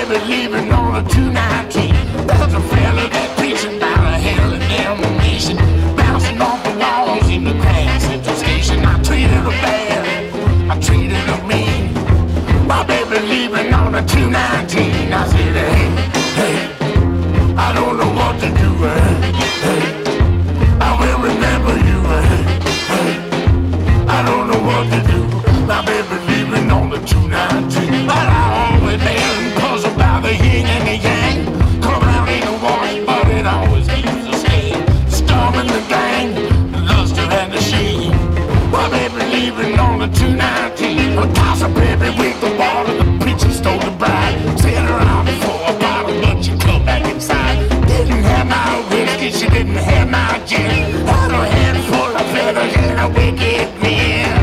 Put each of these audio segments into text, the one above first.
baby leaving on a 219. There's a fella that preaching about a hell and damnation, bouncing off the walls in the Grand Central Station. I treated her bad, I treated her mean. My baby leaving on a 219. I said, hey, hey, I don't know what to do. Hey, I will remember you. Hey, I don't know what to do. My baby leaving on the 219. But I always been puzzled by the yin and the yang. Come out in the wash, but it always leaves a stain. Storm in the gang, the luster and the sheen. My baby leaving on the 219. A toss of baby with the water, the preacher stole the bride. Sat around for a bottle, but she come back inside. Didn't have my whiskey, she didn't have my gin. Had a handful of feathers and a wicked man.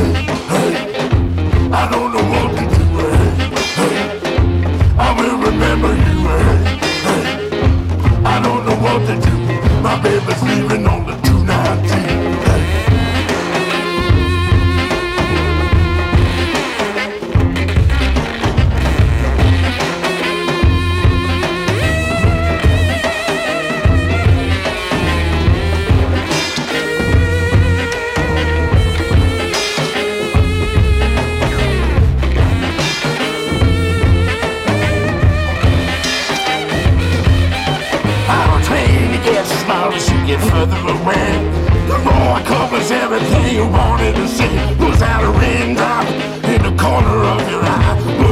I don't know what to do. I will remember you. I don't know what to do. My baby's leaving on the 219. Get further away. The more covers everything you wanted to see. Was that a raindrop in the corner of your eye?